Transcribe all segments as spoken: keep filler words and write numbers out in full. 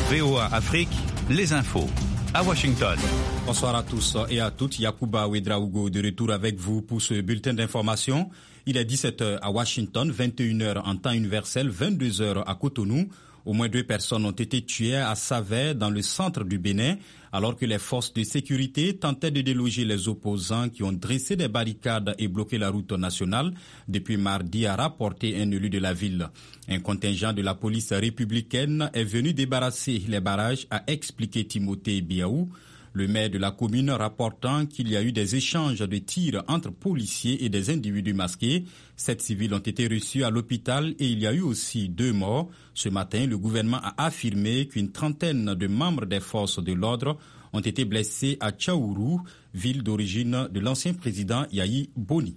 V O A Afrique, les infos. À Washington. Bonsoir à tous et à toutes. Yacouba Ouedraogo de retour avec vous pour ce bulletin d'information. Il est dix-sept heures à Washington, vingt et une heures en temps universel, vingt-deux heures à Cotonou. Au moins deux personnes ont été tuées à Savè, dans le centre du Bénin, alors que les forces de sécurité tentaient de déloger les opposants qui ont dressé des barricades et bloqué la route nationale depuis mardi, a rapporté un élu de la ville. Un contingent de la police républicaine est venu débarrasser les barrages, a expliqué Timothée Biaou, le maire de la commune, rapportant qu'il y a eu des échanges de tirs entre policiers et des individus masqués. Sept civils ont été reçus à l'hôpital et il y a eu aussi deux morts. Ce matin, le gouvernement a affirmé qu'une trentaine de membres des forces de l'ordre ont été blessés à Tchaourou, ville d'origine de l'ancien président Yahi Boni.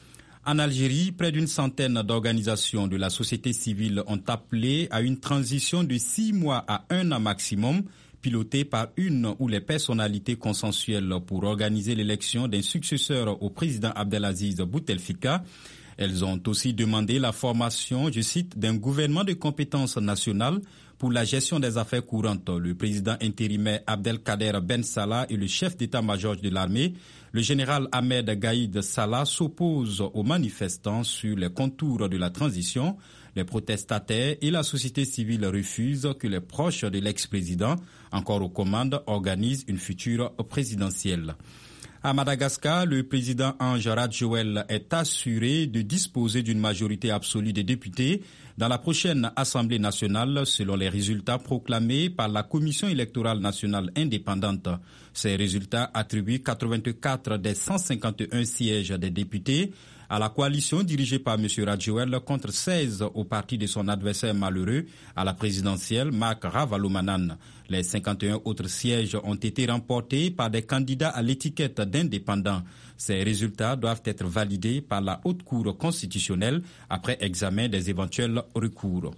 En Algérie, près d'une centaine d'organisations de la société civile ont appelé à une transition de six mois à un an maximum, pilotée par une ou les personnalités consensuelles pour organiser l'élection d'un successeur au président Abdelaziz Bouteflika. Elles ont aussi demandé la formation, je cite, d'un gouvernement de compétences nationales pour la gestion des affaires courantes. Le président intérimaire Abdelkader Ben Salah et le chef d'état-major de l'armée, le général Ahmed Gaïd Salah, s'opposent aux manifestants sur les contours de la transition. Les protestataires et la société civile refusent que les proches de l'ex-président, encore aux commandes, organisent une future présidentielle. À Madagascar, le président Ange Radjoel est assuré de disposer d'une majorité absolue des députés dans la prochaine Assemblée nationale, selon les résultats proclamés par la Commission électorale nationale indépendante. Ces résultats attribuent quatre-vingt-quatre des cent cinquante et un sièges des députés à la coalition dirigée par M. Radjoel contre seize au parti de son adversaire malheureux à la présidentielle, Marc Ravalomanan. Les cinquante et un autres sièges ont été remportés par des candidats à l'étiquette d'indépendants. Ces résultats doivent être validés par la Haute Cour constitutionnelle après examen des éventuels recours.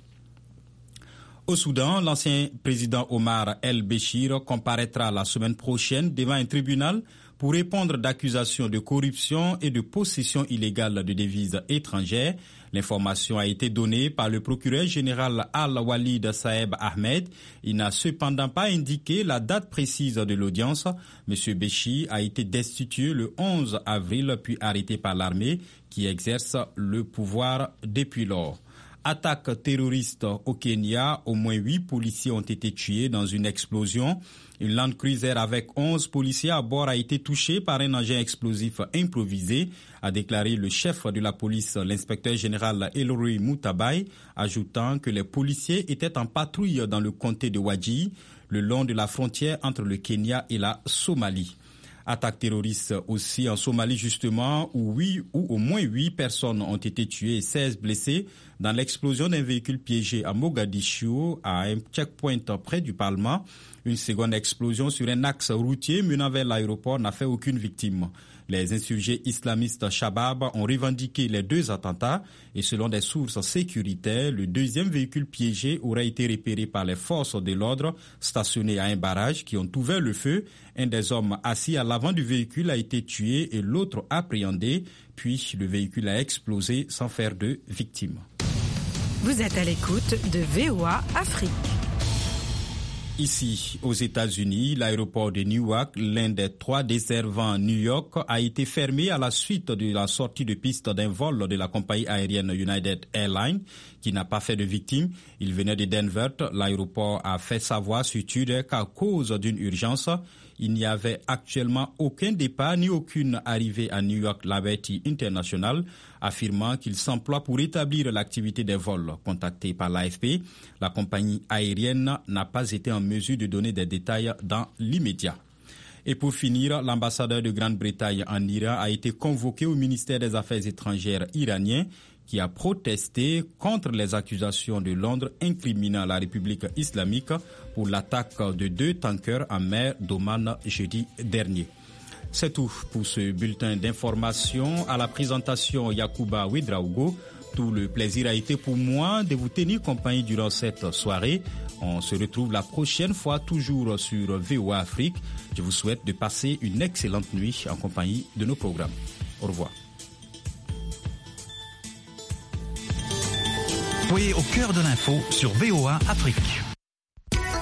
Au Soudan, l'ancien président Omar El-Béchir comparaîtra la semaine prochaine devant un tribunal pour répondre d'accusations de corruption et de possession illégale de devises étrangères. L'information a été donnée par le procureur général Al-Walid Saeb Ahmed. Il n'a cependant pas indiqué la date précise de l'audience. M. Béchir a été destitué le onze avril puis arrêté par l'armée qui exerce le pouvoir depuis lors. Attaque terroriste au Kenya, au moins huit policiers ont été tués dans une explosion. Une Land Cruiser avec onze policiers à bord a été touchée par un engin explosif improvisé, a déclaré le chef de la police, l'inspecteur général Elroy Mutabai, ajoutant que les policiers étaient en patrouille dans le comté de Wajir, le long de la frontière entre le Kenya et la Somalie. Attaque terroriste aussi en Somalie justement, où, huit, où au moins huit personnes ont été tuées et seize blessées dans l'explosion d'un véhicule piégé à Mogadiscio, à un checkpoint près du Parlement. Une seconde explosion sur un axe routier menant vers l'aéroport n'a fait aucune victime. Les insurgés islamistes Shabab ont revendiqué les deux attentats et selon des sources sécuritaires, le deuxième véhicule piégé aurait été repéré par les forces de l'ordre stationnées à un barrage qui ont ouvert le feu. Un des hommes assis à l'avant du véhicule a été tué et l'autre appréhendé, puis le véhicule a explosé sans faire de victimes. Vous êtes à l'écoute de V O A Afrique. Ici, aux États-Unis, l'aéroport de Newark, l'un des trois desservant New York, a été fermé à la suite de la sortie de piste d'un vol de la compagnie aérienne United Airlines, qui n'a pas fait de victimes. Il venait de Denver. L'aéroport a fait savoir sur Twitter qu'à cause d'une urgence, il n'y avait actuellement aucun départ ni aucune arrivée à New York Liberty International, affirmant qu'il s'emploie pour établir l'activité des vols. Contacté par l'A F P, la compagnie aérienne n'a pas été en mesure de donner des détails dans l'immédiat. Et pour finir, l'ambassadeur de Grande-Bretagne en Iran a été convoqué au ministère des Affaires étrangères iranien qui a protesté contre les accusations de Londres incriminant la République islamique pour l'attaque de deux tankers en mer d'Oman jeudi dernier. C'est tout pour ce bulletin d'information. À la présentation, Yacouba Ouedraogo. Tout le plaisir a été pour moi de vous tenir compagnie durant cette soirée. On se retrouve la prochaine fois, toujours sur V O A Afrique. Je vous souhaite de passer une excellente nuit en compagnie de nos programmes. Au revoir. Soyez au cœur de l'info sur V O A Afrique.